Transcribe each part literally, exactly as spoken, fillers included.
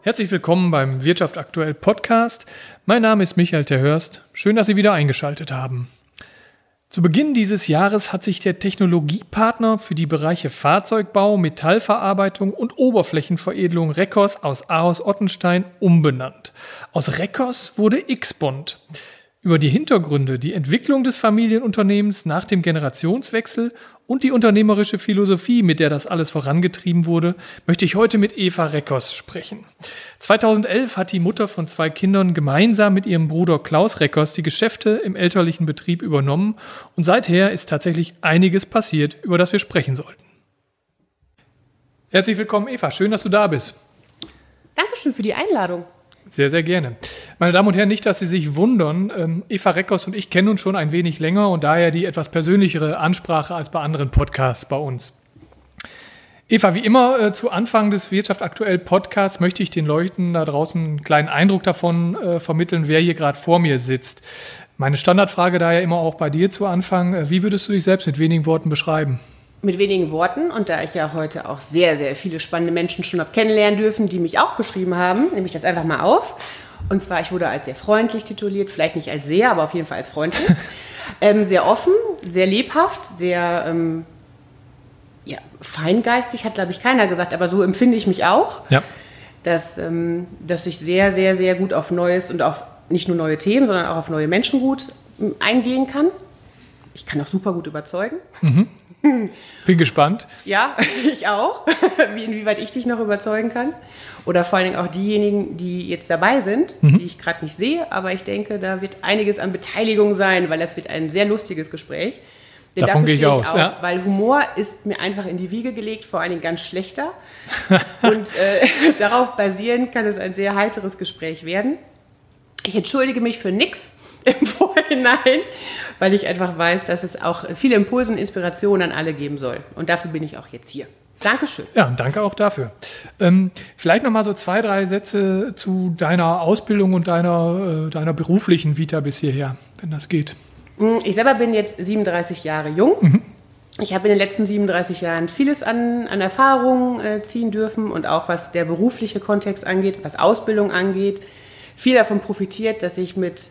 Herzlich willkommen beim Wirtschaft aktuell Podcast. Mein Name ist Michael Terhörst. Schön, dass Sie wieder eingeschaltet haben. Zu Beginn dieses Jahres hat sich der Technologiepartner für die Bereiche Fahrzeugbau, Metallverarbeitung und Oberflächenveredelung Reckos aus Ahaus-Ottenstein umbenannt. Aus Reckos wurde X-Bond. Über die Hintergründe, die Entwicklung des Familienunternehmens nach dem Generationswechsel und die unternehmerische Philosophie, mit der das alles vorangetrieben wurde, möchte ich heute mit Eva Reckos sprechen. zweitausendelf hat die Mutter von zwei Kindern gemeinsam mit ihrem Bruder Klaus Reckos die Geschäfte im elterlichen Betrieb übernommen und seither ist tatsächlich einiges passiert, über das wir sprechen sollten. Herzlich willkommen, Eva. Schön, dass du da bist. Dankeschön für die Einladung. Sehr, sehr gerne. Meine Damen und Herren, nicht, dass Sie sich wundern, ähm, Eva Reckos und ich kennen uns schon ein wenig länger und daher die etwas persönlichere Ansprache als bei anderen Podcasts bei uns. Eva, wie immer äh, zu Anfang des Wirtschaft aktuell Podcasts möchte ich den Leuten da draußen einen kleinen Eindruck davon äh, vermitteln, wer hier gerade vor mir sitzt. Meine Standardfrage daher immer auch bei dir zu Anfang, äh, wie würdest du dich selbst mit wenigen Worten beschreiben? Mit wenigen Worten, und da ich ja heute auch sehr, sehr viele spannende Menschen schon habe kennenlernen dürfen, die mich auch beschrieben haben, nehme ich das einfach mal auf. Und zwar, ich wurde als sehr freundlich tituliert, vielleicht nicht als sehr, aber auf jeden Fall als freundlich. ähm, sehr offen, sehr lebhaft, sehr ähm, ja, feingeistig, hat, glaube ich, keiner gesagt, aber so empfinde ich mich auch. Ja. Dass, ähm, dass ich sehr, sehr, sehr gut auf Neues und auf nicht nur neue Themen, sondern auch auf neue Menschen gut ähm, eingehen kann. Ich kann auch super gut überzeugen. Mhm. Bin gespannt. Ja, ich auch, wie, inwieweit ich dich noch überzeugen kann. Oder vor allen Dingen auch diejenigen, die jetzt dabei sind, mhm. die ich gerade nicht sehe. Aber ich denke, da wird einiges an Beteiligung sein, weil das wird ein sehr lustiges Gespräch. Denn Davon gehe ich aus. Auch, ja. Weil Humor ist mir einfach in die Wiege gelegt, vor allen Dingen ganz schlechter. Und äh, darauf basierend kann es ein sehr heiteres Gespräch werden. Ich entschuldige mich für nix im Vorhinein, weil ich einfach weiß, dass es auch viele Impulse und Inspirationen an alle geben soll. Und dafür bin ich auch jetzt hier. Dankeschön. Ja, danke auch dafür. Ähm, vielleicht noch mal so zwei, drei Sätze zu deiner Ausbildung und deiner, äh, deiner beruflichen Vita bis hierher, wenn das geht. Ich selber bin jetzt siebenunddreißig Jahre jung. Mhm. Ich habe in den letzten siebenunddreißig Jahren vieles an, an Erfahrung äh, ziehen dürfen und auch was der berufliche Kontext angeht, was Ausbildung angeht. Viel davon profitiert, dass ich mit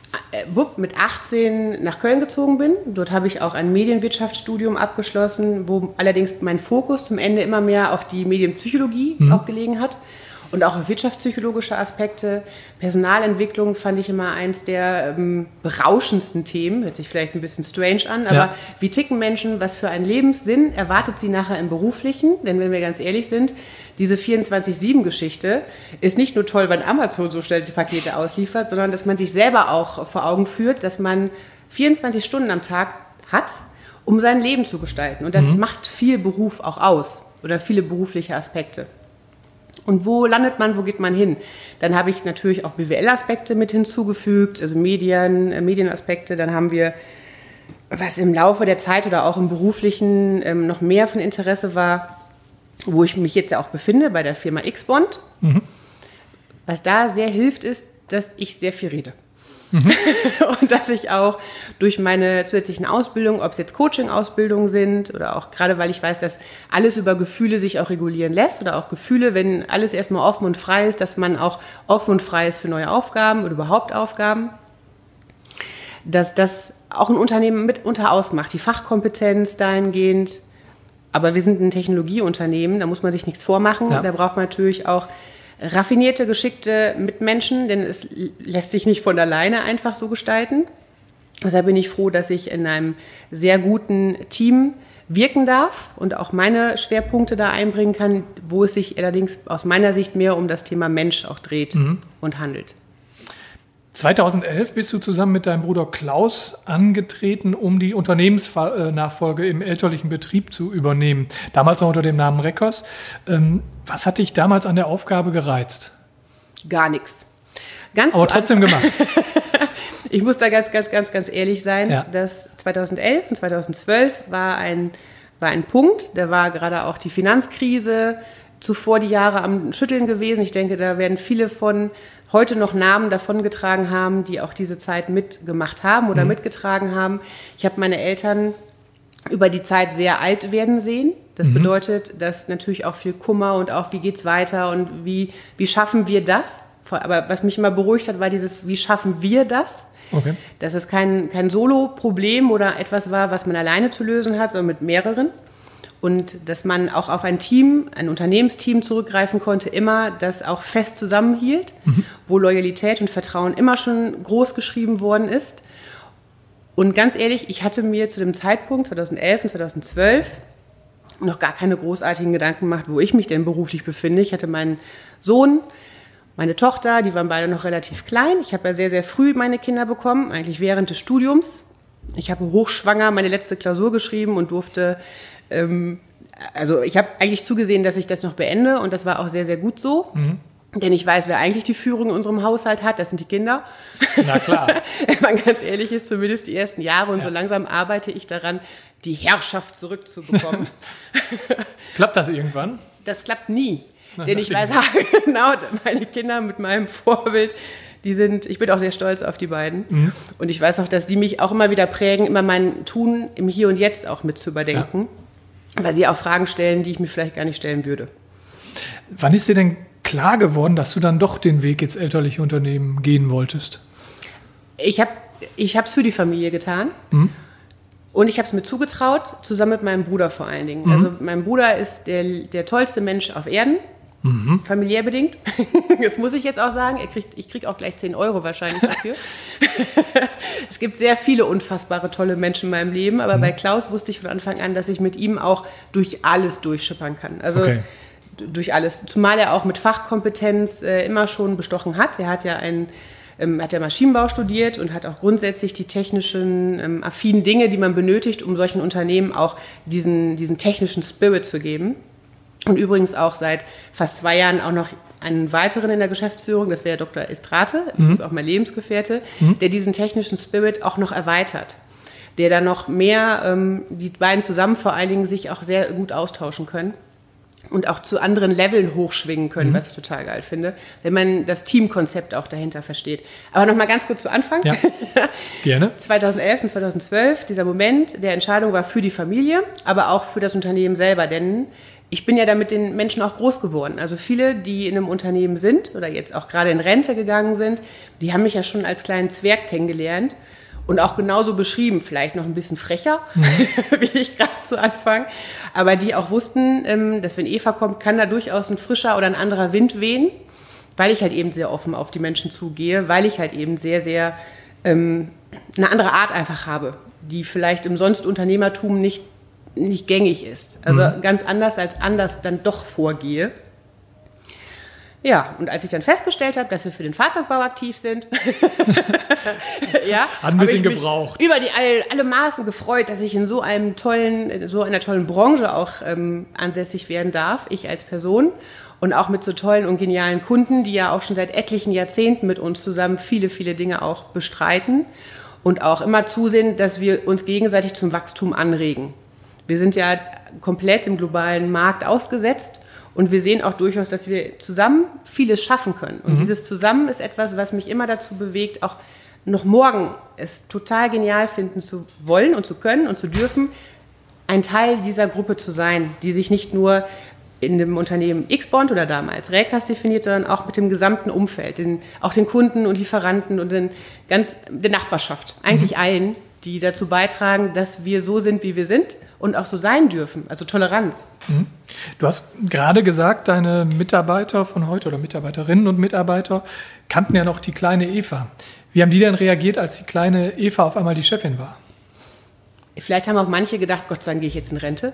mit achtzehn nach Köln gezogen bin. Dort habe ich auch ein Medienwirtschaftsstudium abgeschlossen, wo allerdings mein Fokus zum Ende immer mehr auf die Medienpsychologie mhm. auch gelegen hat und auch auf wirtschaftspsychologische Aspekte. Personalentwicklung fand ich immer eins der ähm, berauschendsten Themen. Hört sich vielleicht ein bisschen strange an, aber ja. Wie ticken Menschen, was für einen Lebenssinn erwartet sie nachher im Beruflichen? Denn wenn wir ganz ehrlich sind, diese vierundzwanzig sieben Geschichte ist nicht nur toll, wenn Amazon so schnell die Pakete ausliefert, sondern dass man sich selber auch vor Augen führt, dass man vierundzwanzig Stunden am Tag hat, um sein Leben zu gestalten. Und das mhm. macht viel Beruf auch aus oder viele berufliche Aspekte. Und wo landet man, wo geht man hin? Dann habe ich natürlich auch B W L-Aspekte mit hinzugefügt, also Medien, äh, Medienaspekte. Dann haben wir, was im Laufe der Zeit oder auch im Beruflichen ähm, noch mehr von Interesse war, wo ich mich jetzt ja auch befinde, bei der Firma X-Bond. Mhm. Was da sehr hilft, ist, dass ich sehr viel rede. Mhm. Und dass ich auch durch meine zusätzlichen Ausbildungen, ob es jetzt Coaching-Ausbildungen sind oder auch gerade, weil ich weiß, dass alles über Gefühle sich auch regulieren lässt oder auch Gefühle, wenn alles erstmal offen und frei ist, dass man auch offen und frei ist für neue Aufgaben oder überhaupt Aufgaben, dass das auch ein Unternehmen mitunter ausmacht, die Fachkompetenz dahingehend. Aber wir sind ein Technologieunternehmen, da muss man sich nichts vormachen, ja. Da braucht man natürlich auch raffinierte, geschickte Mitmenschen, denn es lässt sich nicht von alleine einfach so gestalten. Deshalb bin ich froh, dass ich in einem sehr guten Team wirken darf und auch meine Schwerpunkte da einbringen kann, wo es sich allerdings aus meiner Sicht mehr um das Thema Mensch auch dreht mhm. und handelt. zweitausendelf bist du zusammen mit deinem Bruder Klaus angetreten, um die Unternehmensnachfolge im elterlichen Betrieb zu übernehmen. Damals noch unter dem Namen Reckos. Was hat dich damals an der Aufgabe gereizt? Gar nichts. Ganz Aber trotzdem gemacht. Ich muss da ganz, ganz, ganz, ganz ehrlich sein. Ja. Das zweitausendelf und zweitausendzwölf war ein, war ein Punkt. Da war gerade auch die Finanzkrise, zuvor die Jahre am Schütteln gewesen. Ich denke, da werden viele von heute noch Namen davongetragen haben, die auch diese Zeit mitgemacht haben oder mhm. mitgetragen haben. Ich habe meine Eltern über die Zeit sehr alt werden sehen. Das mhm. bedeutet, dass natürlich auch viel Kummer und auch, wie geht's weiter und wie, wie schaffen wir das? Aber was mich immer beruhigt hat, war dieses, wie schaffen wir das? Okay. Dass es kein, kein Solo-Problem oder etwas war, was man alleine zu lösen hat, sondern mit mehreren. Und dass man auch auf ein Team, ein Unternehmensteam zurückgreifen konnte, immer, das auch fest zusammenhielt, mhm. wo Loyalität und Vertrauen immer schon groß geschrieben worden ist. Und ganz ehrlich, ich hatte mir zu dem Zeitpunkt zweitausendelf und zweitausendzwölf noch gar keine großartigen Gedanken gemacht, wo ich mich denn beruflich befinde. Ich hatte meinen Sohn, meine Tochter, die waren beide noch relativ klein. Ich habe ja sehr, sehr früh meine Kinder bekommen, eigentlich während des Studiums. Ich habe hochschwanger meine letzte Klausur geschrieben und durfte... Ähm, also ich habe eigentlich zugesehen, dass ich das noch beende und das war auch sehr, sehr gut so. Mhm. Denn ich weiß, wer eigentlich die Führung in unserem Haushalt hat, das sind die Kinder. Na klar. Wenn man ganz ehrlich ist, zumindest die ersten Jahre. Und ja. so langsam arbeite ich daran, die Herrschaft zurückzubekommen. Klappt das irgendwann? Das klappt nie. Na, denn ich weiß genau, meine Kinder mit meinem Vorbild, die sind, ich bin auch sehr stolz auf die beiden. Mhm. Und ich weiß auch, dass die mich auch immer wieder prägen, immer mein Tun im Hier und Jetzt auch mit zu überdenken. Ja. Weil sie auch Fragen stellen, die ich mir vielleicht gar nicht stellen würde. Wann ist dir denn klar geworden, dass du dann doch den Weg ins elterliche Unternehmen gehen wolltest? Ich habe ich habe es für die Familie getan. Mhm. Und ich habe es mir zugetraut, zusammen mit meinem Bruder vor allen Dingen. Mhm. Also mein Bruder ist der, der tollste Mensch auf Erden, mhm. familiär bedingt. Das muss ich jetzt auch sagen. Er kriegt, ich kriege auch gleich zehn Euro wahrscheinlich dafür. Es gibt sehr viele unfassbare, tolle Menschen in meinem Leben. Aber mhm. bei Klaus wusste ich von Anfang an, dass ich mit ihm auch durch alles durchschippern kann. Also okay. durch alles. Zumal er auch mit Fachkompetenz äh, immer schon bestochen hat. Er hat ja ein Ähm, hat ja Maschinenbau studiert und hat auch grundsätzlich die technischen, ähm, affinen Dinge, die man benötigt, um solchen Unternehmen auch diesen, diesen technischen Spirit zu geben. Und übrigens auch seit fast zwei Jahren auch noch einen weiteren in der Geschäftsführung, das wäre Doktor Estrate, mhm. übrigens auch mein Lebensgefährte, mhm. der diesen technischen Spirit auch noch erweitert. Der dann noch mehr, ähm, die beiden zusammen vor allen Dingen sich auch sehr gut austauschen können. Und auch zu anderen Leveln hochschwingen können, mhm. was ich total geil finde, wenn man das Teamkonzept auch dahinter versteht. Aber noch mal ganz kurz zu Anfang. Ja, gerne. zweitausendelf und zweitausendzwölf, dieser Moment der Entscheidung war für die Familie, aber auch für das Unternehmen selber, denn ich bin ja da mit den Menschen auch groß geworden. Also viele, die in einem Unternehmen sind oder jetzt auch gerade in Rente gegangen sind, die haben mich ja schon als kleinen Zwerg kennengelernt. Und auch genauso beschrieben, vielleicht noch ein bisschen frecher, mhm. wie ich gerade zu Anfang. Aber die auch wussten, dass wenn Eva kommt, kann da durchaus ein frischer oder ein anderer Wind wehen, weil ich halt eben sehr offen auf die Menschen zugehe, weil ich halt eben sehr, sehr ähm, eine andere Art einfach habe, die vielleicht im sonst Unternehmertum nicht, nicht gängig ist. Also mhm. ganz anders als anders dann doch vorgehe. Ja, und als ich dann festgestellt habe, dass wir für den Fahrzeugbau aktiv sind, ja, hat ein bisschen gebraucht. Über die alle, alle Maßen gefreut, dass ich in so einem tollen, so einer tollen Branche auch ähm, ansässig werden darf, ich als Person. Und auch mit so tollen und genialen Kunden, die ja auch schon seit etlichen Jahrzehnten mit uns zusammen viele, viele Dinge auch bestreiten und auch immer zusehen, dass wir uns gegenseitig zum Wachstum anregen. Wir sind ja komplett im globalen Markt ausgesetzt. Und wir sehen auch durchaus, dass wir zusammen vieles schaffen können. Und mhm. dieses Zusammen ist etwas, was mich immer dazu bewegt, auch noch morgen es total genial finden zu wollen und zu können und zu dürfen, ein Teil dieser Gruppe zu sein, die sich nicht nur in dem Unternehmen X-Bond oder damals Räkers definiert, sondern auch mit dem gesamten Umfeld, den, auch den Kunden und Lieferanten und den ganz, der Nachbarschaft, eigentlich mhm. allen, die dazu beitragen, dass wir so sind, wie wir sind und auch so sein dürfen, also Toleranz. Mhm. Du hast gerade gesagt, deine Mitarbeiter von heute oder Mitarbeiterinnen und Mitarbeiter kannten ja noch die kleine Eva. Wie haben die denn reagiert, als die kleine Eva auf einmal die Chefin war? Vielleicht haben auch manche gedacht, Gott sei Dank gehe ich jetzt in Rente.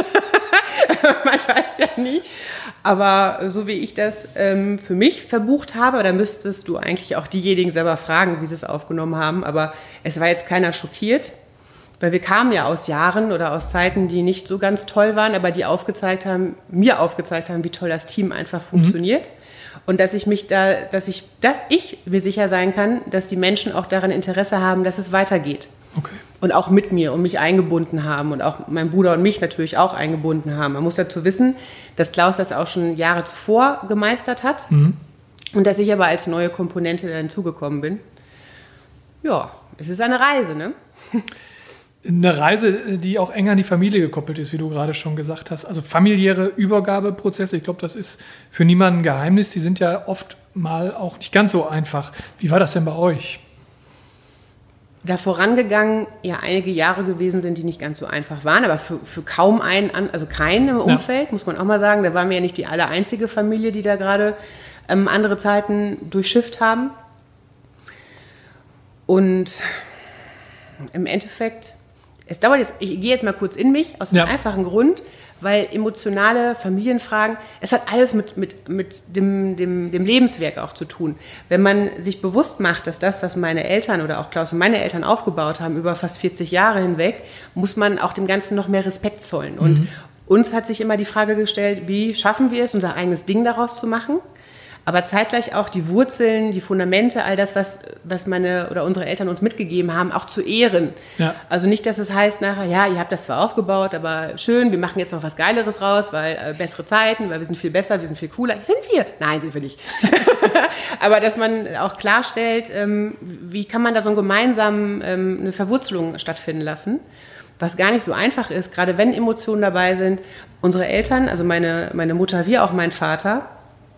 Man weiß ja nie. Aber so wie ich das ähm, für mich verbucht habe, da müsstest du eigentlich auch diejenigen selber fragen, wie sie es aufgenommen haben. Aber es war jetzt keiner schockiert, weil wir kamen ja aus Jahren oder aus Zeiten, die nicht so ganz toll waren, aber die aufgezeigt haben, mir aufgezeigt haben, wie toll das Team einfach funktioniert. Mhm. Und dass ich mich da, dass ich, dass ich mir sicher sein kann, dass die Menschen auch daran Interesse haben, dass es weitergeht. Okay. Und auch mit mir und mich eingebunden haben und auch mein Bruder und mich natürlich auch eingebunden haben. Man muss dazu wissen, dass Klaus das auch schon Jahre zuvor gemeistert hat mhm. und dass ich aber als neue Komponente da hinzugekommen bin. Ja, es ist eine Reise, ne? eine Reise, die auch eng an die Familie gekoppelt ist, wie du gerade schon gesagt hast. Also familiäre Übergabeprozesse, ich glaube, das ist für niemanden ein Geheimnis. Die sind ja oft mal auch nicht ganz so einfach. Wie war das denn bei euch? Da vorangegangen ja einige Jahre gewesen sind, die nicht ganz so einfach waren, aber für, für kaum einen, also keinen im Umfeld, ja. muss man auch mal sagen. Da waren wir ja nicht die aller einzige Familie, die da gerade ähm, andere Zeiten durchschifft haben. Und im Endeffekt, es dauert jetzt, ich gehe jetzt mal kurz in mich, aus dem ja. einfachen Grund, weil emotionale Familienfragen, es hat alles mit, mit, mit dem, dem, dem Lebenswerk auch zu tun. Wenn man sich bewusst macht, dass das, was meine Eltern oder auch Klaus und meine Eltern aufgebaut haben, über fast vierzig Jahre hinweg, muss man auch dem Ganzen noch mehr Respekt zollen. Und mhm. uns hat sich immer die Frage gestellt, wie schaffen wir es, unser eigenes Ding daraus zu machen? Aber zeitgleich auch die Wurzeln, die Fundamente, all das, was, was meine oder unsere Eltern uns mitgegeben haben, auch zu ehren. Ja. Also nicht, dass es heißt nachher, ja, ihr habt das zwar aufgebaut, aber schön, wir machen jetzt noch was Geileres raus, weil äh, bessere Zeiten, weil wir sind viel besser, wir sind viel cooler. Sind wir? Nein, sind wir nicht. Aber dass man auch klarstellt, ähm, wie kann man da so gemeinsam ähm, eine Verwurzelung stattfinden lassen, was gar nicht so einfach ist, gerade wenn Emotionen dabei sind. Unsere Eltern, also meine, meine Mutter wie auch mein Vater,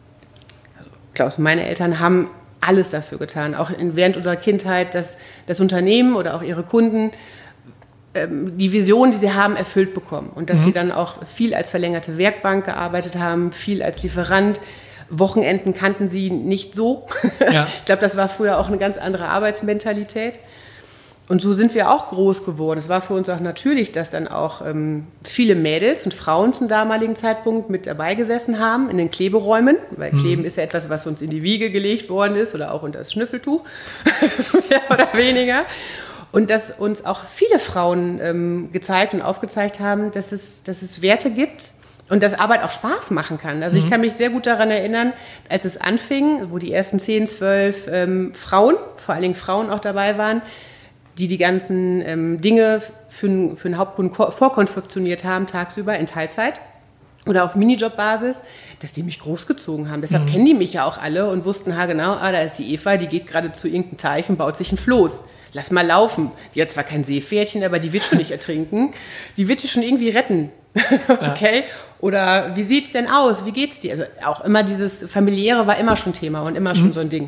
Klaus und meine Eltern haben alles dafür getan, auch in, während unserer Kindheit, dass das Unternehmen oder auch ihre Kunden ähm, die Vision, die sie haben, erfüllt bekommen. Und dass mhm. sie dann auch viel als verlängerte Werkbank gearbeitet haben, viel als Lieferant. Wochenenden kannten sie nicht so. Ja. Ich glaube, das war früher auch eine ganz andere Arbeitsmentalität. Und so sind wir auch groß geworden. Es war für uns auch natürlich, dass dann auch ähm, viele Mädels und Frauen zum damaligen Zeitpunkt mit dabei gesessen haben in den Kleberäumen, weil mhm. Kleben ist ja etwas, was uns in die Wiege gelegt worden ist oder auch unter das Schnüffeltuch, mehr oder weniger. Und dass uns auch viele Frauen ähm, gezeigt und aufgezeigt haben, dass es, dass es Werte gibt und dass Arbeit auch Spaß machen kann. Also mhm. ich kann mich sehr gut daran erinnern, als es anfing, wo die ersten zehn, zwölf ähm, Frauen, vor allen Dingen Frauen auch dabei waren, die die ganzen ähm, Dinge für, für einen Hauptkunden ko- vorkonfektioniert haben, tagsüber in Teilzeit oder auf Minijob-Basis, dass die mich großgezogen haben. Deshalb mhm. kennen die mich ja auch alle und wussten, ha genau, ah, da ist die Eva, die geht gerade zu irgendeinem Teich und baut sich ein Floß. Lass mal laufen. Die hat zwar kein Seepferdchen, aber die wird schon nicht ertrinken. Die wird sich schon irgendwie retten. Okay? Ja. Oder wie sieht's denn aus? Wie geht's dir? Also auch immer dieses Familiäre war immer schon Thema und immer mhm. schon so ein Ding.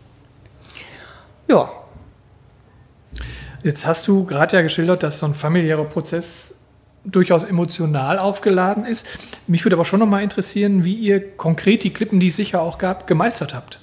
Ja. Jetzt hast du gerade ja geschildert, dass so ein familiärer Prozess durchaus emotional aufgeladen ist. Mich würde aber schon noch mal interessieren, wie ihr konkret die Klippen, die es sicher auch gab, gemeistert habt.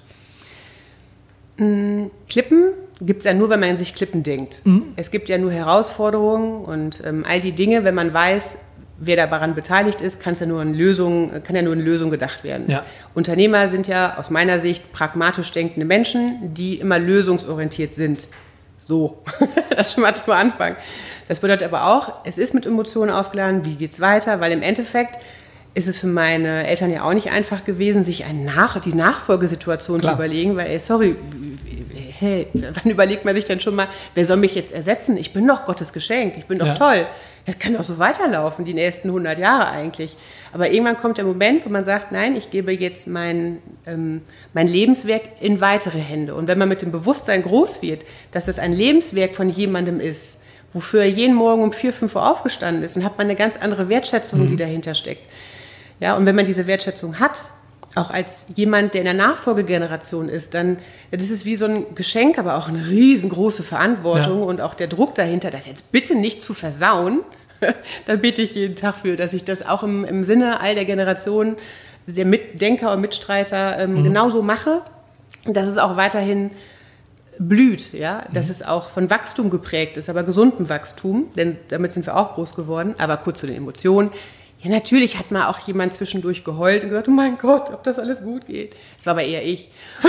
Klippen gibt es ja nur, wenn man sich Klippen denkt. Mhm. Es gibt ja nur Herausforderungen und ähm, all die Dinge, wenn man weiß, wer daran beteiligt ist, kann's ja nur in Lösung, kann ja nur in Lösung gedacht werden. Ja. Unternehmer sind ja aus meiner Sicht pragmatisch denkende Menschen, die immer lösungsorientiert sind. So, das schon mal zum Anfang. Das bedeutet aber auch, es ist mit Emotionen aufgeladen, wie geht's weiter, weil im Endeffekt ist es für meine Eltern ja auch nicht einfach gewesen, sich eine Nach- die Nachfolgesituation Klar. zu überlegen, weil, ey, sorry, hey, wann überlegt man sich denn schon mal, wer soll mich jetzt ersetzen? Ich bin doch Gottes Geschenk, ich bin doch ja. toll. Das kann doch so weiterlaufen, die nächsten hundert Jahre eigentlich. Aber irgendwann kommt der Moment, wo man sagt, nein, ich gebe jetzt mein, ähm, mein Lebenswerk in weitere Hände. Und wenn man mit dem Bewusstsein groß wird, dass das ein Lebenswerk von jemandem ist, wofür er jeden Morgen um vier, fünf Uhr aufgestanden ist, dann hat man eine ganz andere Wertschätzung, mhm. die dahinter steckt. Ja, und wenn man diese Wertschätzung hat, auch als jemand, der in der Nachfolgegeneration ist, dann das ist wie so ein Geschenk, aber auch eine riesengroße Verantwortung ja. und auch der Druck dahinter, das jetzt bitte nicht zu versauen. Da bitte ich jeden Tag für, dass ich das auch im, im Sinne all der Generationen, der Mitdenker und Mitstreiter ähm, mhm. genauso mache, dass es auch weiterhin blüht, ja, dass mhm. es auch von Wachstum geprägt ist, aber gesundem Wachstum, denn damit sind wir auch groß geworden, aber kurz zu den Emotionen. Ja, natürlich hat mal auch jemand zwischendurch geheult und gesagt, oh mein Gott, ob das alles gut geht. Das war aber eher ich.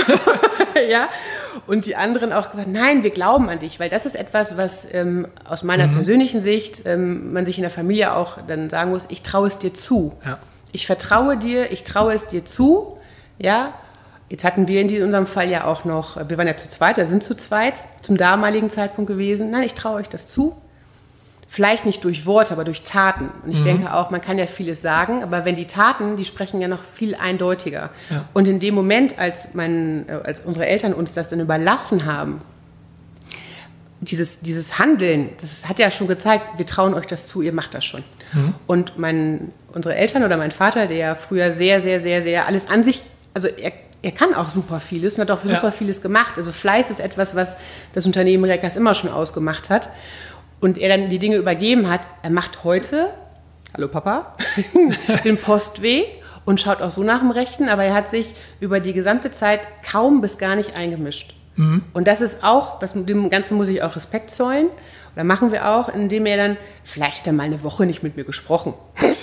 Ja? Und die anderen auch gesagt, nein, wir glauben an dich, weil das ist etwas, was ähm, aus meiner mhm. persönlichen Sicht ähm, man sich in der Familie auch dann sagen muss, ich traue es dir zu. Ja. Ich vertraue dir, ich traue es dir zu. Ja? Jetzt hatten wir in unserem Fall ja auch noch, wir waren ja zu zweit, wir sind zu zweit zum damaligen Zeitpunkt gewesen. Nein, ich traue euch das zu. Vielleicht nicht durch Worte, aber durch Taten. Und ich mhm. denke auch, man kann ja vieles sagen, aber wenn die Taten, die sprechen ja noch viel eindeutiger. Ja. Und in dem Moment, als, mein, als unsere Eltern uns das dann überlassen haben, dieses, dieses Handeln, das hat ja schon gezeigt, wir trauen euch das zu, ihr macht das schon. Mhm. Und mein, unsere Eltern oder mein Vater, der ja früher sehr, sehr, sehr, sehr alles an sich, also er, er kann auch super vieles und hat auch super ja. vieles gemacht. Also Fleiß ist etwas, was das Unternehmen Reckers immer schon ausgemacht hat. Und er dann die Dinge übergeben hat, er macht heute, hallo Papa, den Postweg und schaut auch so nach dem Rechten, aber er hat sich über die gesamte Zeit kaum bis gar nicht eingemischt. Mhm. Und das ist auch, was, dem Ganzen muss ich auch Respekt zollen. Oder machen wir auch, indem er dann, vielleicht hat er mal eine Woche nicht mit mir gesprochen.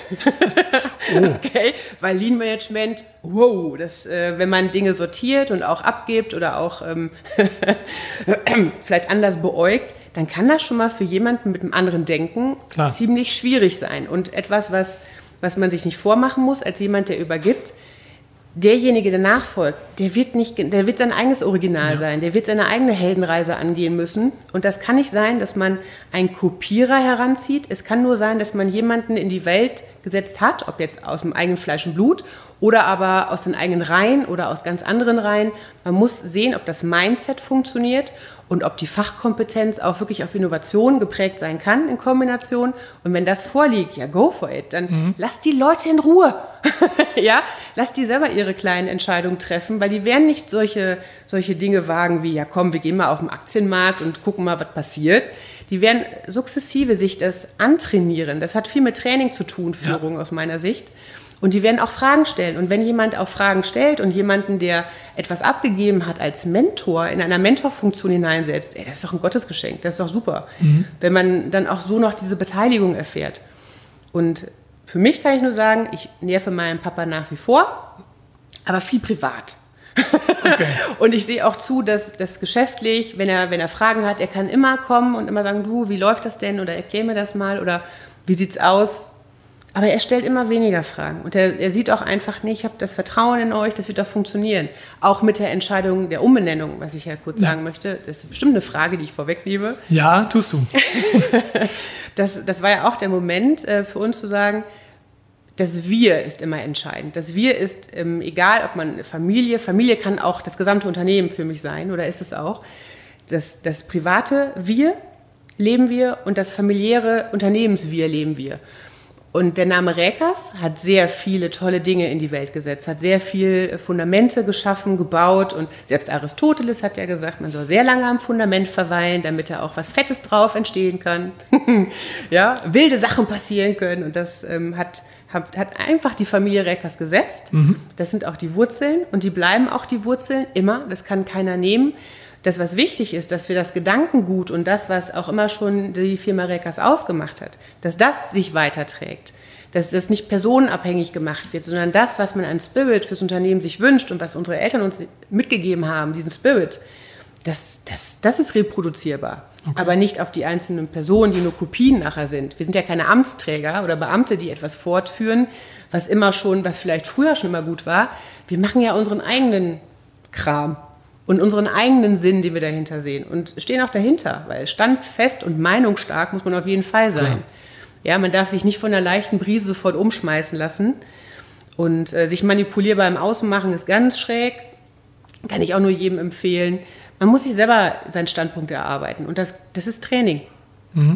oh. Okay, weil Lean Management, wow, das, äh, wenn man Dinge sortiert und auch abgibt oder auch ähm, vielleicht anders beäugt, dann kann das schon mal für jemanden mit einem anderen Denken Klar. ziemlich schwierig sein. Und etwas, was, was man sich nicht vormachen muss als jemand, der übergibt, derjenige, der nachfolgt, der wird, nicht, der wird sein eigenes Original ja. sein, der wird seine eigene Heldenreise angehen müssen. Und das kann nicht sein, dass man einen Kopierer heranzieht. Es kann nur sein, dass man jemanden in die Welt gesetzt hat, ob jetzt aus dem eigenen Fleisch und Blut oder aber aus den eigenen Reihen oder aus ganz anderen Reihen. Man muss sehen, ob das Mindset funktioniert und ob die Fachkompetenz auch wirklich auf Innovation geprägt sein kann in Kombination. Und wenn das vorliegt, ja, go for it. Dann mhm. lass die Leute in Ruhe. ja, lass die selber ihre kleinen Entscheidungen treffen, weil die werden nicht solche, solche Dinge wagen wie, ja komm, wir gehen mal auf den Aktienmarkt und gucken mal, was passiert. Die werden sukzessive sich das antrainieren. Das hat viel mit Training zu tun, Führung ja. aus meiner Sicht. Und die werden auch Fragen stellen. Und wenn jemand auch Fragen stellt und jemanden, der etwas abgegeben hat als Mentor, in einer Mentorfunktion hineinsetzt, ey, das ist doch ein Gottesgeschenk, das ist doch super. Mhm. Wenn man dann auch so noch diese Beteiligung erfährt. Und für mich kann ich nur sagen, ich nerve meinen Papa nach wie vor, aber viel privat. Okay. Und ich sehe auch zu, dass das geschäftlich, wenn er, wenn er Fragen hat, er kann immer kommen und immer sagen, du, wie läuft das denn? Oder erklär mir das mal. Oder wie sieht's aus? Aber er stellt immer weniger Fragen. Und er, er sieht auch einfach, nee, ich habe das Vertrauen in euch, das wird doch funktionieren. Auch mit der Entscheidung der Umbenennung, was ich ja kurz ja. sagen möchte. Das ist bestimmt eine Frage, die ich vorwegnehme. Ja, tust du. das, das war ja auch der Moment äh, für uns zu sagen, das Wir ist immer entscheidend. Das Wir ist, ähm, egal ob man Familie, Familie kann auch das gesamte Unternehmen für mich sein, oder ist es auch. Das, das private Wir leben wir und das familiäre Unternehmens-Wir leben wir. Und der Name Reckers hat sehr viele tolle Dinge in die Welt gesetzt, hat sehr viel Fundamente geschaffen, gebaut. Und selbst Aristoteles hat ja gesagt, man soll sehr lange am Fundament verweilen, damit da auch was Fettes drauf entstehen kann. ja, wilde Sachen passieren können. Und das ähm, hat, hat, hat einfach die Familie Reckers gesetzt. Mhm. Das sind auch die Wurzeln und die bleiben auch die Wurzeln immer. Das kann keiner nehmen. Das, was wichtig ist, dass wir das Gedankengut und das, was auch immer schon die Firma Reckers ausgemacht hat, dass das sich weiterträgt, dass das nicht personenabhängig gemacht wird, sondern das, was man an Spirit fürs Unternehmen sich wünscht und was unsere Eltern uns mitgegeben haben, diesen Spirit, das, das, das ist reproduzierbar. Okay. Aber nicht auf die einzelnen Personen, die nur Kopien nachher sind. Wir sind ja keine Amtsträger oder Beamte, die etwas fortführen, was immer schon, was vielleicht früher schon immer gut war. Wir machen ja unseren eigenen Kram. Und unseren eigenen Sinn, den wir dahinter sehen. Und stehen auch dahinter, weil standfest und meinungsstark muss man auf jeden Fall sein. Klar. Ja, man darf sich nicht von einer leichten Brise sofort umschmeißen lassen. Und äh, sich manipulierbar im Außen machen ist ganz schräg. Kann ich auch nur jedem empfehlen. Man muss sich selber seinen Standpunkt erarbeiten. Und das, das ist Training. Mhm.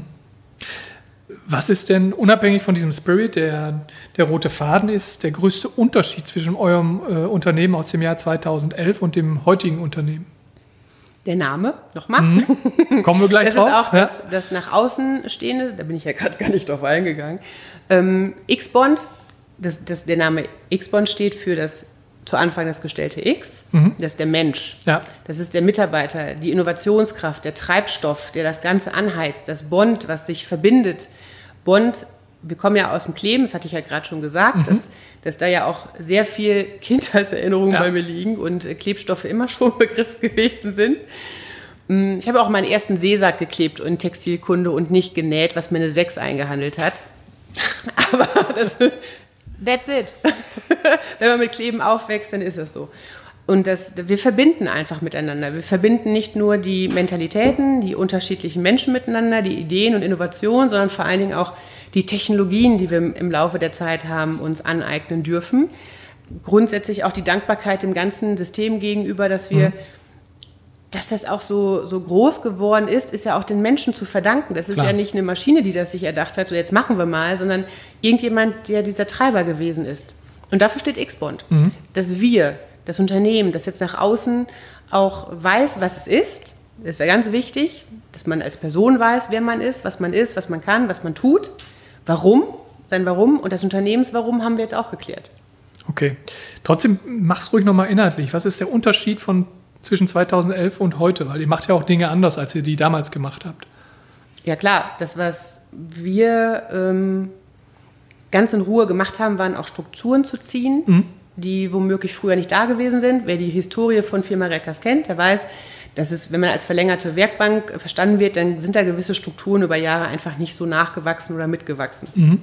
Was ist denn, unabhängig von diesem Spirit, der der rote Faden ist, der größte Unterschied zwischen eurem äh, Unternehmen aus dem Jahr zweitausendelf und dem heutigen Unternehmen? Der Name, nochmal. Mhm. Kommen wir gleich das drauf. Das ist auch ja. das, das nach außen stehende, da bin ich ja gerade gar nicht drauf eingegangen. Ähm, X-Bond, das, das, der Name X-Bond steht für das zu Anfang das gestellte X, mhm. das ist der Mensch, ja. das ist der Mitarbeiter, die Innovationskraft, der Treibstoff, der das Ganze anheizt, das Bond, was sich verbindet. Bond, wir kommen ja aus dem Kleben, das hatte ich ja gerade schon gesagt, mhm. dass, dass da ja auch sehr viel Kindheitserinnerungen ja. bei mir liegen und Klebstoffe immer schon Begriff gewesen sind. Ich habe auch meinen ersten Seesack geklebt in Textilkunde und nicht genäht, was mir eine sechs eingehandelt hat. Aber das... That's it. Wenn man mit Kleben aufwächst, dann ist das so. Und das, wir verbinden einfach miteinander. Wir verbinden nicht nur die Mentalitäten, die unterschiedlichen Menschen miteinander, die Ideen und Innovationen, sondern vor allen Dingen auch die Technologien, die wir im Laufe der Zeit haben, uns aneignen dürfen. Grundsätzlich auch die Dankbarkeit dem ganzen System gegenüber, dass wir mhm. dass das auch so, so groß geworden ist, ist ja auch den Menschen zu verdanken. Das ist Klar. ja nicht eine Maschine, die das sich erdacht hat, so jetzt machen wir mal, sondern irgendjemand, der dieser Treiber gewesen ist. Und dafür steht X-Bond. Mhm. Dass wir, das Unternehmen, das jetzt nach außen auch weiß, was es ist, das ist ja ganz wichtig, dass man als Person weiß, wer man ist, was man ist, was man kann, was man tut, warum, sein Warum und das Unternehmenswarum haben wir jetzt auch geklärt. Okay. Trotzdem, mach's ruhig nochmal inhaltlich. Was ist der Unterschied von zwischen zweitausendelf und heute? Weil ihr macht ja auch Dinge anders, als ihr die damals gemacht habt. Ja klar, das, was wir ähm, ganz in Ruhe gemacht haben, waren auch Strukturen zu ziehen, mhm. die womöglich früher nicht da gewesen sind. Wer die Historie von Firma Reckers kennt, der weiß, dass es, wenn man als verlängerte Werkbank verstanden wird, dann sind da gewisse Strukturen über Jahre einfach nicht so nachgewachsen oder mitgewachsen. Mhm.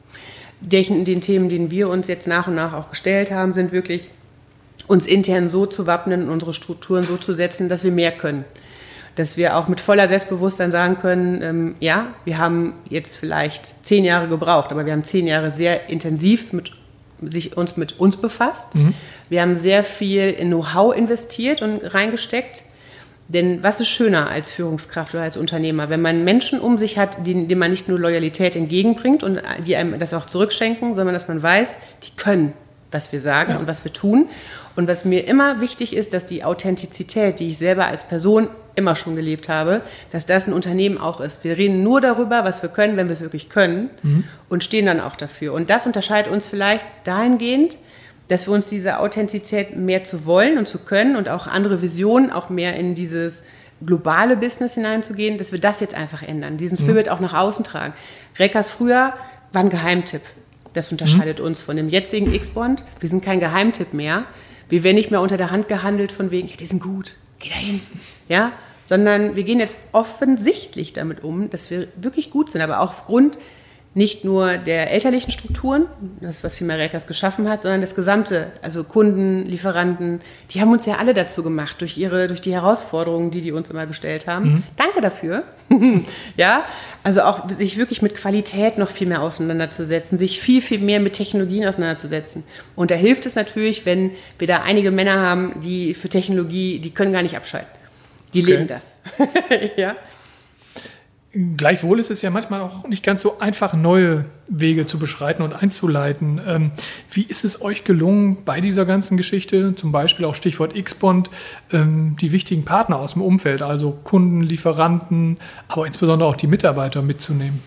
Den, den Themen, denen wir uns jetzt nach und nach auch gestellt haben, sind wirklich, uns intern so zu wappnen und unsere Strukturen so zu setzen, dass wir mehr können. Dass wir auch mit voller Selbstbewusstsein sagen können, ähm, ja, wir haben jetzt vielleicht zehn Jahre gebraucht, aber wir haben zehn Jahre sehr intensiv mit, sich uns mit uns befasst. Mhm. Wir haben sehr viel in Know-how investiert und reingesteckt. Denn was ist schöner als Führungskraft oder als Unternehmer, wenn man Menschen um sich hat, denen, denen man nicht nur Loyalität entgegenbringt und die einem das auch zurückschenken, sondern dass man weiß, die können, was wir sagen ja. und was wir tun. Und was mir immer wichtig ist, dass die Authentizität, die ich selber als Person immer schon gelebt habe, dass das ein Unternehmen auch ist. Wir reden nur darüber, was wir können, wenn wir es wirklich können mhm. und stehen dann auch dafür. Und das unterscheidet uns vielleicht dahingehend, dass wir uns diese Authentizität mehr zu wollen und zu können und auch andere Visionen, auch mehr in dieses globale Business hineinzugehen, dass wir das jetzt einfach ändern, diesen Spirit mhm. auch nach außen tragen. Reckers früher war ein Geheimtipp. Das unterscheidet mhm. uns von dem jetzigen X-Bond. Wir sind kein Geheimtipp mehr. Wir werden nicht mehr unter der Hand gehandelt von wegen, ja, die sind gut, geh da hin. Ja? Sondern wir gehen jetzt offensichtlich damit um, dass wir wirklich gut sind, aber auch aufgrund nicht nur der elterlichen Strukturen, das, was Firma Reckers geschaffen hat, sondern das Gesamte, also Kunden, Lieferanten, die haben uns ja alle dazu gemacht, durch ihre, durch die Herausforderungen, die die uns immer gestellt haben. Mhm. Danke dafür. Ja, also auch sich wirklich mit Qualität noch viel mehr auseinanderzusetzen, sich viel, viel mehr mit Technologien auseinanderzusetzen. Und da hilft es natürlich, wenn wir da einige Männer haben, die für Technologie, die können gar nicht abschalten. Die okay. leben das. Ja. Gleichwohl ist es ja manchmal auch nicht ganz so einfach, neue Wege zu beschreiten und einzuleiten. Ähm, wie ist es euch gelungen, bei dieser ganzen Geschichte, zum Beispiel auch Stichwort X-Bond, ähm, die wichtigen Partner aus dem Umfeld, also Kunden, Lieferanten, aber insbesondere auch die Mitarbeiter mitzunehmen?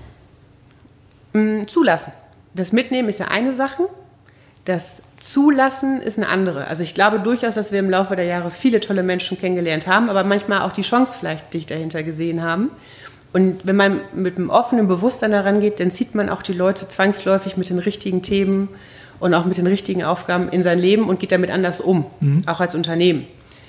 Zulassen. Das Mitnehmen ist ja eine Sache, das Zulassen ist eine andere. Also ich glaube durchaus, dass wir im Laufe der Jahre viele tolle Menschen kennengelernt haben, aber manchmal auch die Chance vielleicht nicht dahinter gesehen haben. Und wenn man mit einem offenen Bewusstsein daran geht, dann zieht man auch die Leute zwangsläufig mit den richtigen Themen und auch mit den richtigen Aufgaben in sein Leben und geht damit anders um, mhm. auch als Unternehmen.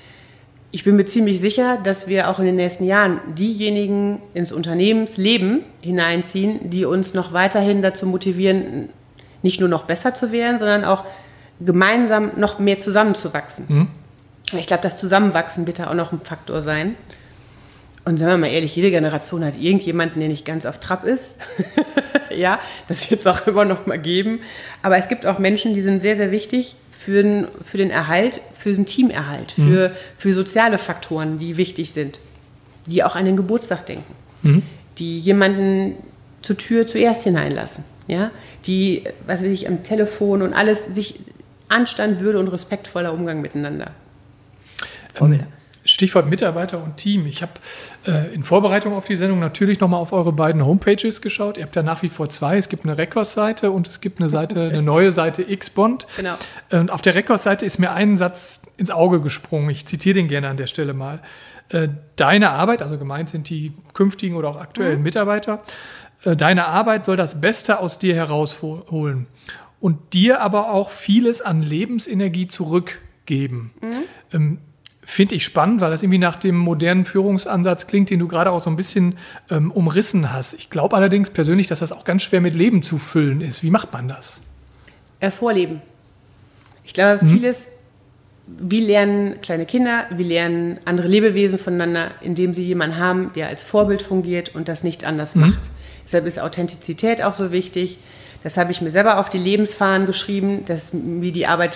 Ich bin mir ziemlich sicher, dass wir auch in den nächsten Jahren diejenigen ins Unternehmensleben hineinziehen, die uns noch weiterhin dazu motivieren, nicht nur noch besser zu werden, sondern auch gemeinsam noch mehr zusammenzuwachsen. Mhm. Ich glaube, das Zusammenwachsen wird da auch noch ein Faktor sein. Und sagen wir mal ehrlich, jede Generation hat irgendjemanden, der nicht ganz auf Trab ist. Ja, das wird es auch immer noch mal geben. Aber es gibt auch Menschen, die sind sehr, sehr wichtig für den, für den Erhalt, für den Teamerhalt, mhm. für, für soziale Faktoren, die wichtig sind, die auch an den Geburtstag denken, mhm. die jemanden zur Tür zuerst hineinlassen, ja, die, was weiß ich, am Telefon und alles, sich Anstand, Würde und respektvoller Umgang miteinander. Vorbilder. Stichwort Mitarbeiter und Team. Ich habe äh, in Vorbereitung auf die Sendung natürlich nochmal auf eure beiden Homepages geschaut. Ihr habt ja nach wie vor zwei. Es gibt eine Reckers-Seite und es gibt eine Seite, eine neue Seite X-Bond. Genau. Und auf der Reckers-Seite ist mir ein Satz ins Auge gesprungen. Ich zitiere den gerne an der Stelle mal. Äh, deine Arbeit, also gemeint sind die künftigen oder auch aktuellen mhm. Mitarbeiter, äh, deine Arbeit soll das Beste aus dir herausholen und dir aber auch vieles an Lebensenergie zurückgeben. Mhm. Ähm, Finde ich spannend, weil das irgendwie nach dem modernen Führungsansatz klingt, den du gerade auch so ein bisschen ähm, umrissen hast. Ich glaube allerdings persönlich, dass das auch ganz schwer mit Leben zu füllen ist. Wie macht man das? Vorleben. Ich glaube, vieles, mhm. wie lernen kleine Kinder, wie lernen andere Lebewesen voneinander, indem sie jemanden haben, der als Vorbild fungiert und das nicht anders mhm. macht. Deshalb ist Authentizität auch so wichtig. Das habe ich mir selber auf die Lebensfahnen geschrieben, dass mir die Arbeit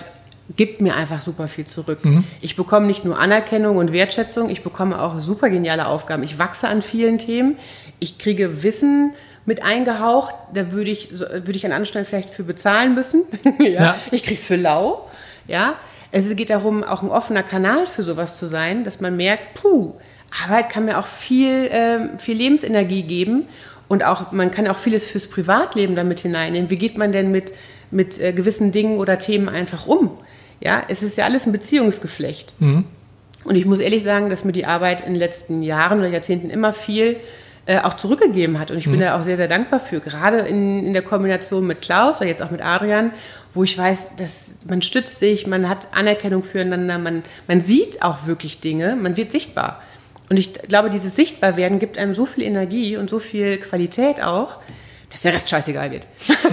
gibt mir einfach super viel zurück. Mhm. Ich bekomme nicht nur Anerkennung und Wertschätzung, ich bekomme auch super geniale Aufgaben. Ich wachse an vielen Themen, ich kriege Wissen mit eingehaucht, da würde ich, würde ich an anderen Stellen vielleicht für bezahlen müssen. ja. Ja. Ich kriege es für lau. Ja. Es geht darum, auch ein offener Kanal für sowas zu sein, dass man merkt, puh, Arbeit kann mir auch viel, äh, viel Lebensenergie geben und auch, man kann auch vieles fürs Privatleben damit hineinnehmen. Wie geht man denn mit, mit äh, gewissen Dingen oder Themen einfach um? Ja, es ist ja alles ein Beziehungsgeflecht. Mhm. Und ich muss ehrlich sagen, dass mir die Arbeit in den letzten Jahren oder Jahrzehnten immer viel äh, auch zurückgegeben hat. Und ich mhm. bin da auch sehr, sehr dankbar für. Gerade in, in der Kombination mit Klaus oder jetzt auch mit Adrian, wo ich weiß, dass man stützt sich, man hat Anerkennung füreinander, man, man sieht auch wirklich Dinge, man wird sichtbar. Und ich glaube, dieses Sichtbarwerden gibt einem so viel Energie und so viel Qualität auch, dass der Rest scheißegal wird.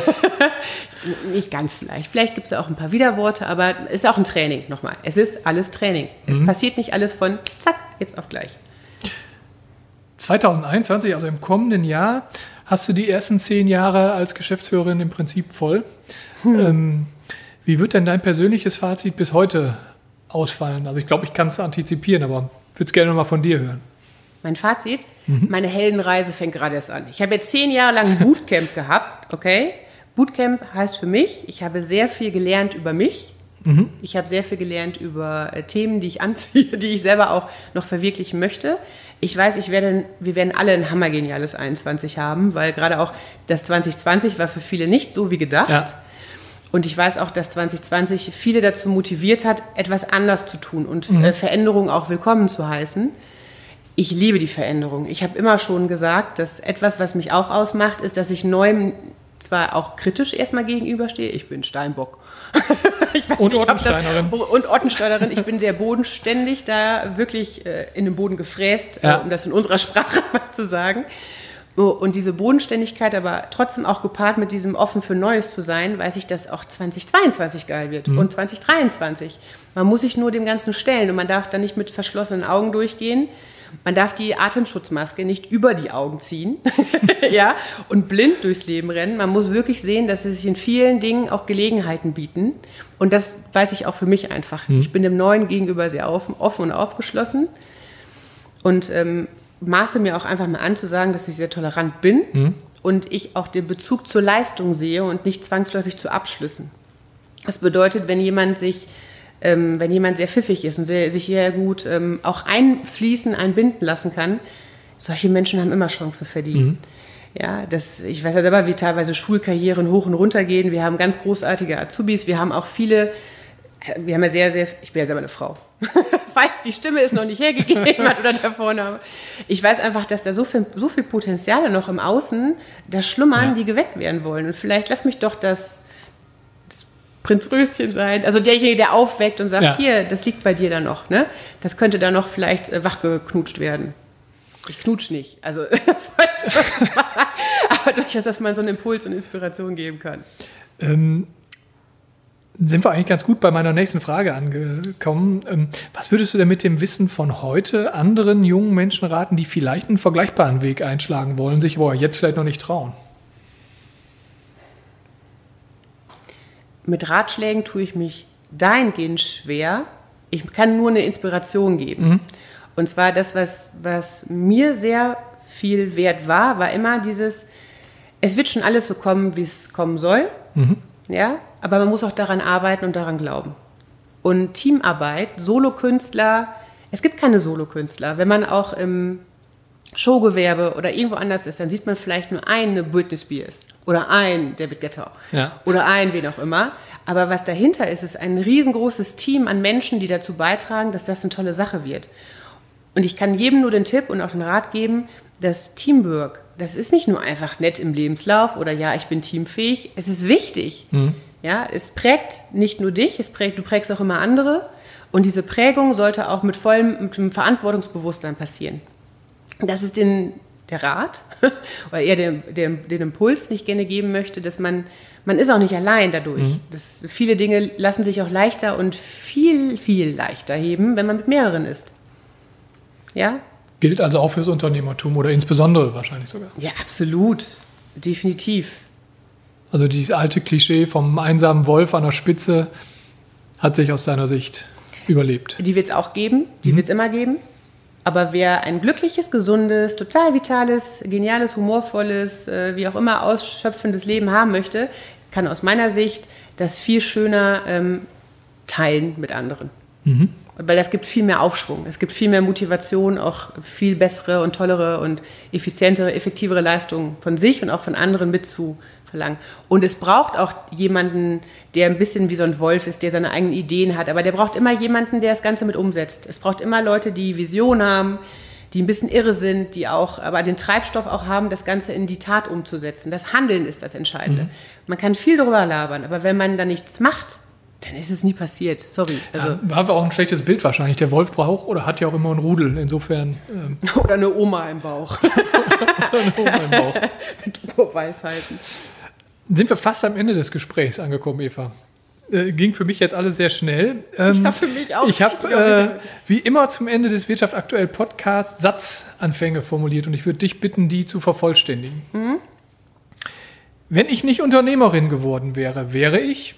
Nicht ganz vielleicht. Vielleicht gibt es auch ein paar Widerworte, aber es ist auch ein Training nochmal. Es ist alles Training. Mhm. Es passiert nicht alles von zack, jetzt auf gleich. zwanzig einundzwanzig, also im kommenden Jahr, hast du die ersten zehn Jahre als Geschäftsführerin im Prinzip voll. Hm. Ähm, wie wird denn dein persönliches Fazit bis heute ausfallen? Also ich glaube, ich kann es antizipieren, aber ich würde es gerne mal von dir hören. Mein Fazit? Mhm. Meine Heldenreise fängt gerade erst an. Ich habe jetzt zehn Jahre lang ein Bootcamp gehabt, okay? Bootcamp heißt für mich, ich habe sehr viel gelernt über mich. Mhm. Ich habe sehr viel gelernt über äh, Themen, die ich anziehe, die ich selber auch noch verwirklichen möchte. Ich weiß, ich werde, wir werden alle ein hammergeniales einundzwanzig haben, weil gerade auch das zwanzig zwanzig war für viele nicht so wie gedacht. Ja. Und ich weiß auch, dass zwanzig zwanzig viele dazu motiviert hat, etwas anders zu tun und mhm. äh, Veränderungen auch willkommen zu heißen. Ich liebe die Veränderung. Ich habe immer schon gesagt, dass etwas, was mich auch ausmacht, ist, dass ich Neuem zwar auch kritisch erstmal gegenüberstehe. Ich bin Steinbock. ich weiß und nicht, Ottensteinerin. Das, und Ottensteinerin. Ich bin sehr bodenständig, da wirklich äh, in den Boden gefräst, ja. äh, um das in unserer Sprache mal zu sagen. Und diese Bodenständigkeit, aber trotzdem auch gepaart mit diesem offen für Neues zu sein, weiß ich, dass auch zwanzig zweiundzwanzig geil wird mhm. und zwanzig dreiundzwanzig. Man muss sich nur dem Ganzen stellen und man darf da nicht mit verschlossenen Augen durchgehen. Man darf die Atemschutzmaske nicht über die Augen ziehen ja, und blind durchs Leben rennen. Man muss wirklich sehen, dass es sich in vielen Dingen auch Gelegenheiten bieten. Und das weiß ich auch für mich einfach. Mhm. Ich bin dem Neuen gegenüber sehr offen, offen und aufgeschlossen und ähm, maße mir auch einfach mal an zu sagen, dass ich sehr tolerant bin mhm. und ich auch den Bezug zur Leistung sehe und nicht zwangsläufig zu Abschlüssen. Das bedeutet, wenn jemand sich Ähm, wenn jemand sehr pfiffig ist und sehr, sich sehr gut ähm, auch einfließen, einbinden lassen kann, solche Menschen haben immer Chancen verdient. Mhm. Ja, das, ich weiß ja selber, wie teilweise Schulkarrieren hoch und runter gehen. Wir haben ganz großartige Azubis, wir haben auch viele, wir haben ja sehr, sehr, ich bin ja selber eine Frau. Weiß, die Stimme ist noch nicht hergegeben hat oder der Vorname. Ich weiß einfach, dass da so viel, so viel Potenziale noch im Außen da schlummern, ja. die geweckt werden wollen. Und vielleicht lass mich doch das Prinz Röschen sein, also derjenige, der aufweckt und sagt, ja. hier, das liegt bei dir da noch, ne? Das könnte da noch vielleicht äh, wachgeknutscht werden. Ich knutsch nicht, also das wollte ich mal sagen, aber durchaus, dass man so einen Impuls und Inspiration geben kann. Ähm, sind wir eigentlich ganz gut bei meiner nächsten Frage angekommen. Ähm, was würdest du denn mit dem Wissen von heute anderen jungen Menschen raten, die vielleicht einen vergleichbaren Weg einschlagen wollen, sich aber jetzt vielleicht noch nicht trauen? Mit Ratschlägen tue ich mich dahingehend schwer. Ich kann nur eine Inspiration geben. Mhm. Und zwar das, was, was mir sehr viel wert war, war immer dieses, es wird schon alles so kommen, wie es kommen soll. Mhm. Ja? Aber man muss auch daran arbeiten und daran glauben. Und Teamarbeit, Solokünstler, es gibt keine Solokünstler. Wenn man auch im Showgewerbe oder irgendwo anders ist, dann sieht man vielleicht nur eine Britney Spears oder ein David Guetta ja. oder ein wen auch immer. Aber was dahinter ist, ist ein riesengroßes Team an Menschen, die dazu beitragen, dass das eine tolle Sache wird. Und ich kann jedem nur den Tipp und auch den Rat geben, dass Teamwork, das ist nicht nur einfach nett im Lebenslauf oder ja, ich bin teamfähig, es ist wichtig. Mhm. Ja, es prägt nicht nur dich, es prägt, du prägst auch immer andere. Und diese Prägung sollte auch mit vollem mit einem Verantwortungsbewusstsein passieren. Das ist den, der Rat, oder eher den, den, den Impuls, den ich gerne geben möchte, dass man, man ist auch nicht allein dadurch. Mhm. Das, viele Dinge lassen sich auch leichter und viel, viel leichter heben, wenn man mit mehreren ist. Ja? Gilt also auch fürs Unternehmertum oder insbesondere wahrscheinlich sogar. Ja, absolut. Definitiv. Also dieses alte Klischee vom einsamen Wolf an der Spitze Hat sich aus deiner Sicht überlebt? Die wird es auch geben, die mhm. wird es immer geben. Aber wer ein glückliches, gesundes, total vitales, geniales, humorvolles, äh, wie auch immer ausschöpfendes Leben haben möchte, kann aus meiner Sicht das viel schöner ähm, teilen mit anderen. Mhm. Weil das gibt viel mehr Aufschwung, es gibt viel mehr Motivation, auch viel bessere und tollere und effizientere, effektivere Leistungen von sich und auch von anderen mitzuverlangen. Und es braucht auch jemanden, der ein bisschen wie so ein Wolf ist, der seine eigenen Ideen hat, aber der braucht immer jemanden, der das Ganze mit umsetzt. Es braucht immer Leute, die Vision haben, die ein bisschen irre sind, die auch aber den Treibstoff auch haben, das Ganze in die Tat umzusetzen. Das Handeln ist das Entscheidende. Mhm. Man kann viel darüber labern, aber wenn man da nichts macht, dann ist es nie passiert. Sorry. Also ja, haben wir auch ein schlechtes Bild wahrscheinlich. Der Wolf braucht oder hat ja auch immer einen Rudel. Insofern. Ähm. Oder eine Oma im Bauch. Oder eine Oma im Bauch. Mit Urweisheiten. Sind wir fast am Ende des Gesprächs angekommen, Eva. Äh, ging für mich jetzt alles sehr schnell. Ähm, ja, für mich auch. Ich habe äh, wie immer zum Ende des Wirtschaft aktuell Podcasts Satzanfänge formuliert und ich würde dich bitten, die zu vervollständigen. Mhm. Wenn ich nicht Unternehmerin geworden wäre, wäre ich...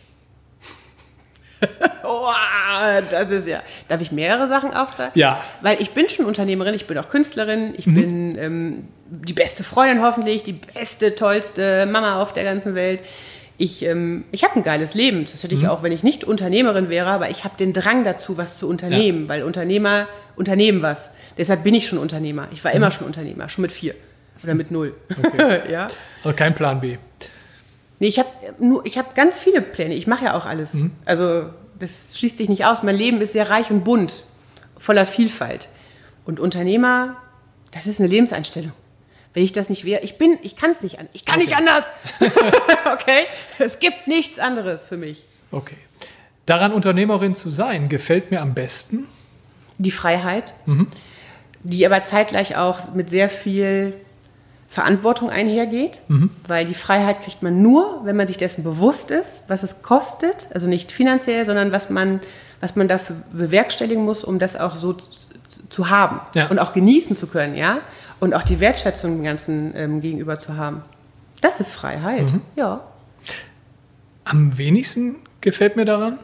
Oh, das ist ja. Darf ich mehrere Sachen aufzeigen? Ja. Weil ich bin schon Unternehmerin, ich bin auch Künstlerin, ich mhm. bin ähm, die beste Freundin hoffentlich, die beste, tollste Mama auf der ganzen Welt. Ich, ähm, ich habe ein geiles Leben. Das hätte ich mhm. auch, wenn ich nicht Unternehmerin wäre, aber ich habe den Drang dazu, was zu unternehmen, ja. weil Unternehmer unternehmen was. Deshalb bin ich schon Unternehmer. Ich war mhm. immer schon Unternehmer, schon mit vier oder mit null. Okay. Ja? Also kein Plan B. Nee, ich habe nur, ich habe ganz viele Pläne. Ich mache ja auch alles. Mhm. Also das schließt sich nicht aus. Mein Leben ist sehr reich und bunt, voller Vielfalt. Und Unternehmer, das ist eine Lebenseinstellung. Wenn ich das nicht wäre, ich bin, ich kann es nicht an, ich kann okay. nicht anders. Okay, es gibt nichts anderes für mich. Okay. Daran Unternehmerin zu sein, gefällt mir am besten? Die Freiheit, mhm. die aber zeitgleich auch mit sehr viel Verantwortung einhergeht, mhm. weil die Freiheit kriegt man nur, wenn man sich dessen bewusst ist, was es kostet, also nicht finanziell, sondern was man, was man dafür bewerkstelligen muss, um das auch so zu, zu haben ja. und auch genießen zu können, ja, und auch die Wertschätzung dem Ganzen ähm, gegenüber zu haben. Das ist Freiheit, mhm. ja. Am wenigsten gefällt mir daran?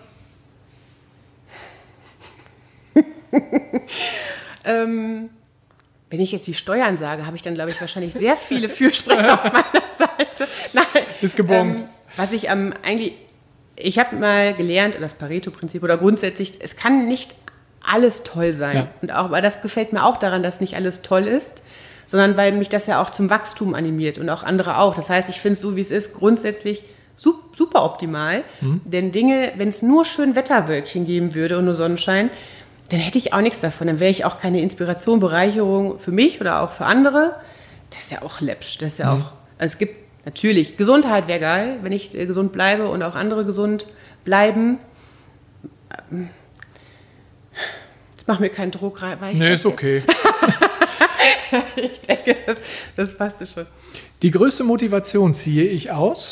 ähm... Wenn ich jetzt die Steuern sage, habe ich dann, glaube ich, wahrscheinlich sehr viele Fürsprecher auf meiner Seite. Nein, ist gebongt. Ähm, was ich am ähm, eigentlich, ich habe mal gelernt, das Pareto-Prinzip oder grundsätzlich, es kann nicht alles toll sein. Ja. Und auch, aber das gefällt mir auch daran, dass nicht alles toll ist, sondern weil mich das ja auch zum Wachstum animiert und auch andere auch. Das heißt, ich finde es so, wie es ist, grundsätzlich super optimal. Mhm. Denn Dinge, wenn es nur schön Wetterwölkchen geben würde und nur Sonnenschein, dann hätte ich auch nichts davon. Dann wäre ich auch keine Inspiration, Bereicherung für mich oder auch für andere. Das ist ja auch läppsch. Das ist ja mhm. auch, also es gibt natürlich, Gesundheit wäre geil, wenn ich äh, gesund bleibe und auch andere gesund bleiben. Jetzt mach mir keinen Druck rein. Nee, ist okay. Ich denke, das, das passte schon. Die größte Motivation ziehe ich aus?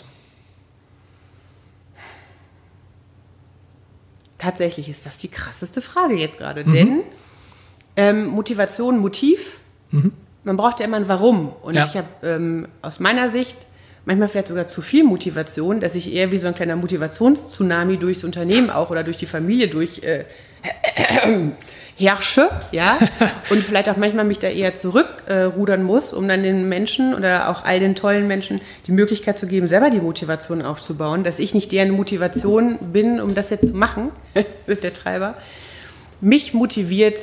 Tatsächlich ist das die krasseste Frage jetzt gerade, mhm. denn ähm, Motivation, Motiv, mhm. man braucht ja immer ein Warum. Und ja. ich habe ähm, aus meiner Sicht manchmal vielleicht sogar zu viel Motivation, dass ich eher wie so ein kleiner Motivationstsunami durchs Unternehmen auch oder durch die Familie durch äh, äh, herrsche, ja, und vielleicht auch manchmal mich da eher zurückrudern äh, muss, um dann den Menschen oder auch all den tollen Menschen die Möglichkeit zu geben, selber die Motivation aufzubauen, dass ich nicht deren Motivation bin, um das jetzt zu machen, der Treiber. Mich motiviert,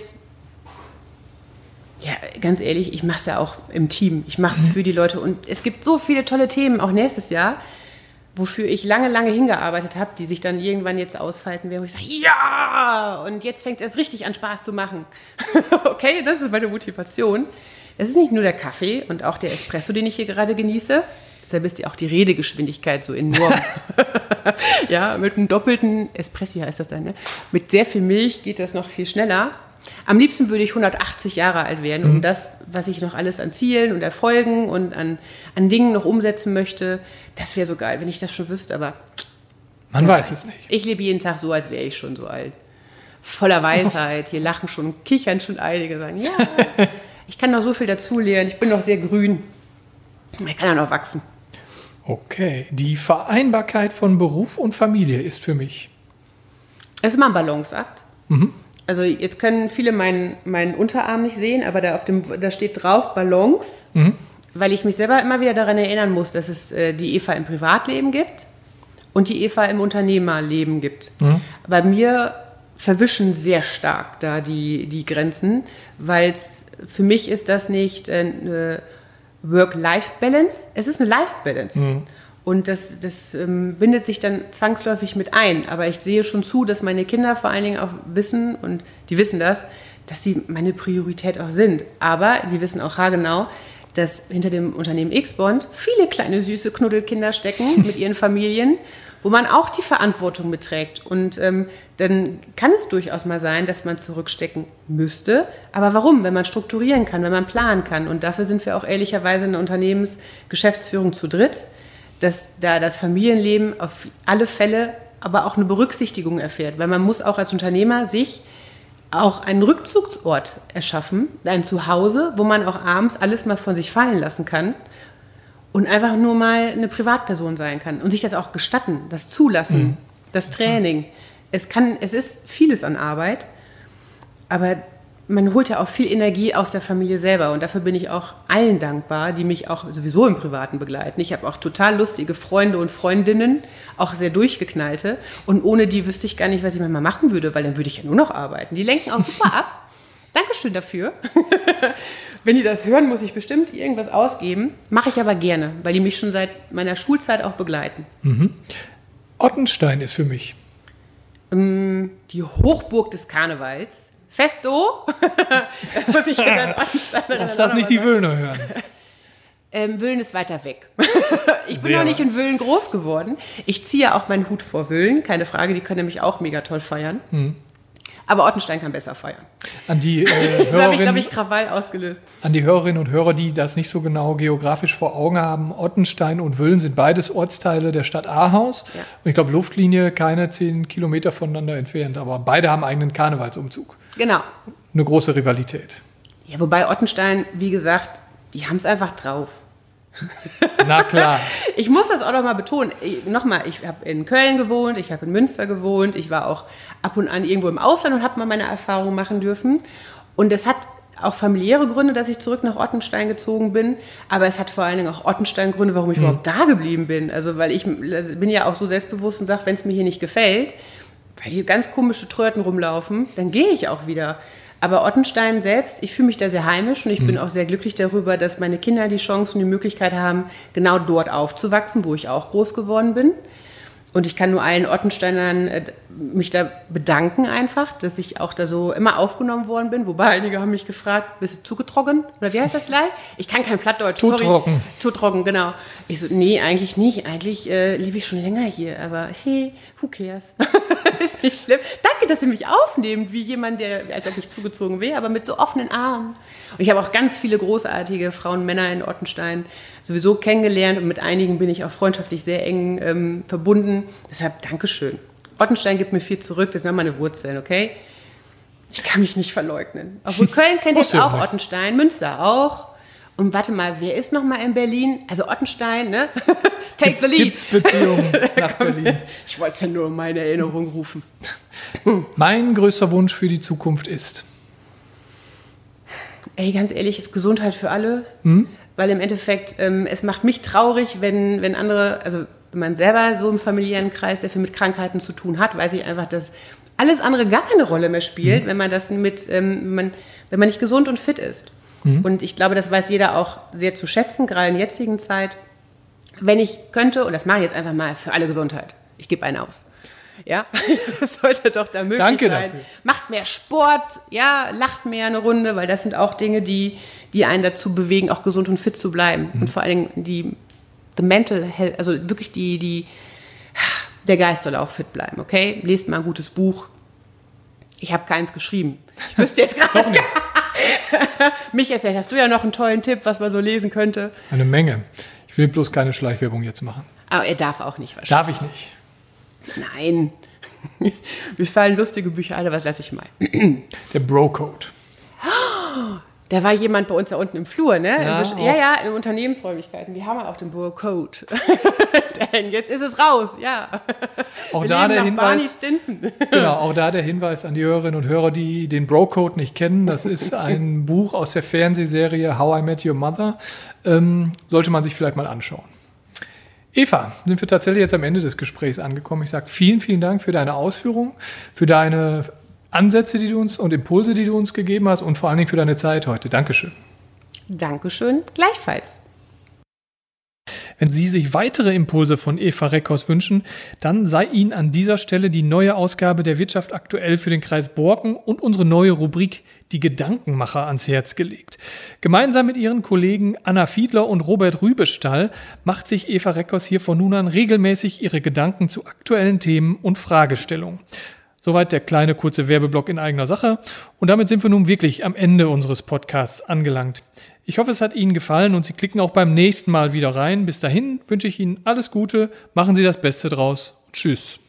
ja, ganz ehrlich, ich mache es ja auch im Team, ich mache es mhm. für die Leute und es gibt so viele tolle Themen, auch nächstes Jahr, wofür ich lange, lange hingearbeitet habe, die sich dann irgendwann jetzt ausfalten werden, wo ich sage, ja, und jetzt fängt es erst richtig an, Spaß zu machen. Okay, das ist meine Motivation. Es ist nicht nur der Kaffee und auch der Espresso, den ich hier gerade genieße. Deshalb ist ja auch die Redegeschwindigkeit so enorm. Ja, mit einem doppelten Espresso heißt das dann, ne? Mit sehr viel Milch geht das noch viel schneller. Am liebsten würde ich hundertachtzig Jahre alt werden, um mhm. das, was ich noch alles an Zielen und Erfolgen und an, an Dingen noch umsetzen möchte, das wäre so geil, wenn ich das schon wüsste, aber man weiß es nicht. Ich lebe jeden Tag so, als wäre ich schon so alt. Voller Weisheit, hier lachen schon, kichern schon einige, sagen, ja, ich kann noch so viel dazulernen, ich bin noch sehr grün, ich kann ja noch wachsen. Okay, die Vereinbarkeit von Beruf und Familie ist für mich? Es ist immer ein Balanceakt. Mhm. Also jetzt können viele meinen, meinen Unterarm nicht sehen, aber da, auf dem, da steht drauf Balance, mhm. weil ich mich selber immer wieder daran erinnern muss, dass es äh, die Eva im Privatleben gibt und die Eva im Unternehmerleben gibt. Mhm. Bei mir verwischen sehr stark da die, die Grenzen, weil für mich ist das nicht eine Work-Life-Balance, es ist eine Life-Balance. Mhm. Und das, das ähm, bindet sich dann zwangsläufig mit ein. Aber ich sehe schon zu, dass meine Kinder vor allen Dingen auch wissen, und die wissen das, dass sie meine Priorität auch sind. Aber sie wissen auch haargenau, dass hinter dem Unternehmen X-Bond viele kleine, süße Knuddelkinder stecken mit ihren Familien, wo man auch die Verantwortung mitträgt. Und ähm, dann kann es durchaus mal sein, dass man zurückstecken müsste. Aber warum? Wenn man strukturieren kann, wenn man planen kann. Und dafür sind wir auch ehrlicherweise in der Unternehmensgeschäftsführung zu dritt, dass da das Familienleben auf alle Fälle aber auch eine Berücksichtigung erfährt. Weil man muss auch als Unternehmer sich auch einen Rückzugsort erschaffen, ein Zuhause, wo man auch abends alles mal von sich fallen lassen kann und einfach nur mal eine Privatperson sein kann und sich das auch gestatten, das Zulassen, mhm. das Training. Es kann, es ist vieles an Arbeit, aber man holt ja auch viel Energie aus der Familie selber und dafür bin ich auch allen dankbar, die mich auch sowieso im Privaten begleiten. Ich habe auch total lustige Freunde und Freundinnen, auch sehr durchgeknallte, und ohne die wüsste ich gar nicht, was ich manchmal machen würde, weil dann würde ich ja nur noch arbeiten. Die lenken auch super ab. Dankeschön dafür. Wenn die das hören, muss ich bestimmt irgendwas ausgeben. Mache ich aber gerne, weil die mich schon seit meiner Schulzeit auch begleiten. Mhm. Ottenstein ist für mich die Hochburg des Karnevals. Festo, das muss ich jetzt als Ottensteiner. Lass das nicht die Wöllner hören. Ähm, Wölln ist weiter weg. Ich bin Sehr noch nicht in Wölln groß geworden. Ich ziehe auch meinen Hut vor Wölln, keine Frage, die können nämlich auch mega toll feiern. Hm. Aber Ottenstein kann besser feiern. An die, äh, das habe ich, glaube ich, Krawall ausgelöst. An die Hörerinnen und Hörer, die das nicht so genau geografisch vor Augen haben, Ottenstein und Wölln sind beides Ortsteile der Stadt Ahaus. Ja. Und ich glaube, Luftlinie keine zehn Kilometer voneinander entfernt. Aber beide haben einen eigenen Karnevalsumzug. Genau. Eine große Rivalität. Ja, wobei Ottenstein, wie gesagt, die haben es einfach drauf. Na klar. Ich muss das auch noch mal betonen. Ich, nochmal, ich habe in Köln gewohnt, ich habe in Münster gewohnt, ich war auch ab und an irgendwo im Ausland und habe mal meine Erfahrungen machen dürfen. Und es hat auch familiäre Gründe, dass ich zurück nach Ottenstein gezogen bin. Aber es hat vor allen Dingen auch Ottenstein-Gründe, warum ich hm. überhaupt da geblieben bin. Also, weil ich also bin ja auch so selbstbewusst und sage, wenn es mir hier nicht gefällt, weil hier ganz komische Tröten rumlaufen, dann gehe ich auch wieder. Aber Ottenstein selbst, ich fühle mich da sehr heimisch und ich mhm. bin auch sehr glücklich darüber, dass meine Kinder die Chance und die Möglichkeit haben, genau dort aufzuwachsen, wo ich auch groß geworden bin. Und ich kann nur allen Ottensteinern äh, mich da bedanken einfach, dass ich auch da so immer aufgenommen worden bin. Wobei einige haben mich gefragt, bist du zugetrocken? Oder wie heißt das gleich? Ich kann kein Plattdeutsch, sorry. Zutrocken. Zutrocken, genau. Ich so, nee, eigentlich nicht. Eigentlich äh, lebe ich schon länger hier. Aber hey, who cares? Ist nicht schlimm. Danke, dass ihr mich aufnehmt, wie jemand, der, als ob ich zugezogen wäre, aber mit so offenen Armen. Und ich habe auch ganz viele großartige Frauen und Männer in Ottenstein sowieso kennengelernt und mit einigen bin ich auch freundschaftlich sehr eng ähm, verbunden. Deshalb Dankeschön. Ottenstein gibt mir viel zurück, das sind meine Wurzeln, okay? Ich kann mich nicht verleugnen. Obwohl Köln kennt jetzt auch Ottenstein, Münster auch. Und warte mal, wer ist noch mal in Berlin? Also Ottenstein, ne? Take the lead. Gibt's Beziehungen nach Berlin? Ich wollte es ja nur in meine Erinnerung rufen. Mein größter Wunsch für die Zukunft ist? Ey, ganz ehrlich, Gesundheit für alle. Hm? Weil im Endeffekt, ähm, es macht mich traurig, wenn, wenn andere, also wenn man selber so im familiären Kreis sehr viel mit Krankheiten zu tun hat, weiß ich einfach, dass alles andere gar keine Rolle mehr spielt, hm. wenn man das mit, ähm, wenn man, wenn man nicht gesund und fit ist. Und ich glaube, das weiß jeder auch sehr zu schätzen, gerade in der jetzigen Zeit. Wenn ich könnte, und das mache ich jetzt einfach mal für alle Gesundheit, ich gebe einen aus. Ja, das sollte doch da möglich Danke sein. Dafür. Macht mehr Sport, ja, lacht mehr eine Runde, weil das sind auch Dinge, die, die einen dazu bewegen, auch gesund und fit zu bleiben. Mhm. Und vor allen Dingen die the mental health, also wirklich die, die, der Geist soll auch fit bleiben, okay? Lest mal ein gutes Buch. Ich habe keins geschrieben. Ich wüsste jetzt gerade nicht. Michael, vielleicht hast du ja noch einen tollen Tipp, was man so lesen könnte. Eine Menge. Ich will bloß keine Schleichwerbung jetzt machen. Aber er darf auch nicht wahrscheinlich. Darf ich nicht. Nein. Mir fallen lustige Bücher ein, was lasse ich mal. Der Bro-Code. Da war jemand bei uns da unten im Flur, ne? Ja, Im, ja, ja, in Unternehmensräumlichkeiten. Die haben halt auch den Bro-Code. Jetzt ist es raus, ja. Auch Wir da leben der nach Hinweis. Barney Stinson. Genau, auch da der Hinweis an die Hörerinnen und Hörer, die den Bro-Code nicht kennen. Das ist ein Buch aus der Fernsehserie How I Met Your Mother. Ähm, sollte man sich vielleicht mal anschauen. Eva, sind wir tatsächlich jetzt am Ende des Gesprächs angekommen. Ich sage vielen, vielen Dank für deine Ausführungen, für deine Ansätze, die du uns und Impulse, die du uns gegeben hast und vor allen Dingen für deine Zeit heute. Dankeschön. Dankeschön, gleichfalls. Wenn Sie sich weitere Impulse von Eva Reckhaus wünschen, dann sei Ihnen an dieser Stelle die neue Ausgabe der Wirtschaft aktuell für den Kreis Borken und unsere neue Rubrik Die Gedankenmacher ans Herz gelegt. Gemeinsam mit ihren Kollegen Anna Fiedler und Robert Rübestall macht sich Eva Reckhaus hier von nun an regelmäßig ihre Gedanken zu aktuellen Themen und Fragestellungen. Soweit der kleine kurze Werbeblock in eigener Sache. Und damit sind wir nun wirklich am Ende unseres Podcasts angelangt. Ich hoffe, es hat Ihnen gefallen und Sie klicken auch beim nächsten Mal wieder rein. Bis dahin wünsche ich Ihnen alles Gute, machen Sie das Beste draus und tschüss.